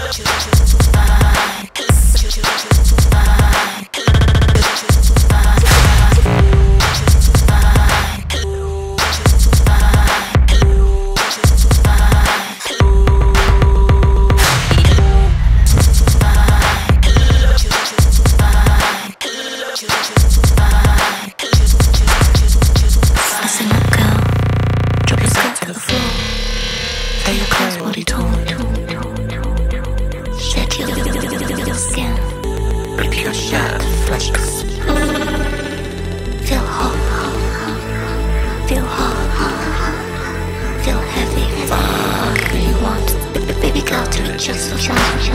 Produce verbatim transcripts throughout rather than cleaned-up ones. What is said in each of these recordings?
Just for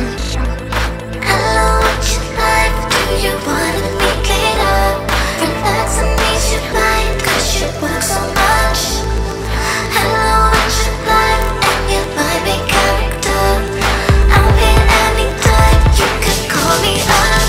hello, what's your life? Do you wanna make it up? Relax and ease your mind, cause you work so much. Hello, what's your life? And you might be character. I'm here anytime, you can call me up.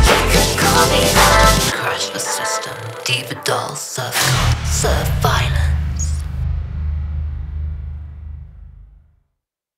Diva dolls, surf, surf violence.